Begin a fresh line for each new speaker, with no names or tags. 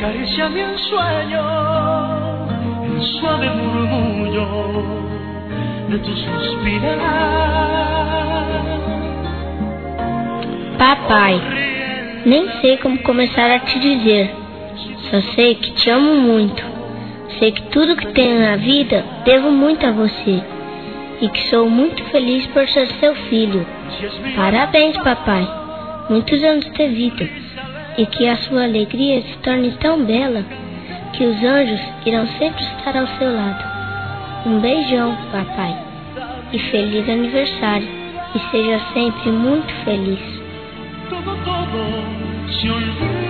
Acaríciame en sueño, el suave murmullo de tu suspirar.
Papai, nem sei como começar a te dizer. Só sei que te amo muito. Sei que tudo que tenho na vida devo muito a você. E que sou muito feliz por ser seu filho. Parabéns, papai. Muitos anos de vida. E que a sua alegria se torne tão bela que os anjos irão sempre estar ao seu lado. Um beijão, papai. E feliz aniversário. E seja sempre muito feliz.
Todo se olvida.